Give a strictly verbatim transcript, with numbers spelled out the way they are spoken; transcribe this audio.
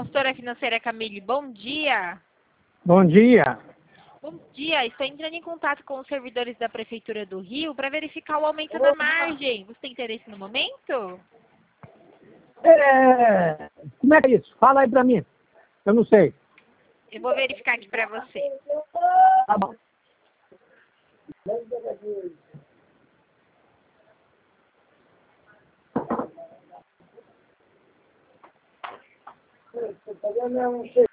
Consultora financeira Camille, bom dia. Bom dia. Bom dia, estou entrando em contato com os servidores da Prefeitura do Rio para verificar o aumento da margem. Você tem interesse no momento? É, como é que é isso? Fala aí pra mim. Eu não sei. Eu vou verificar aqui para você. Tá bom.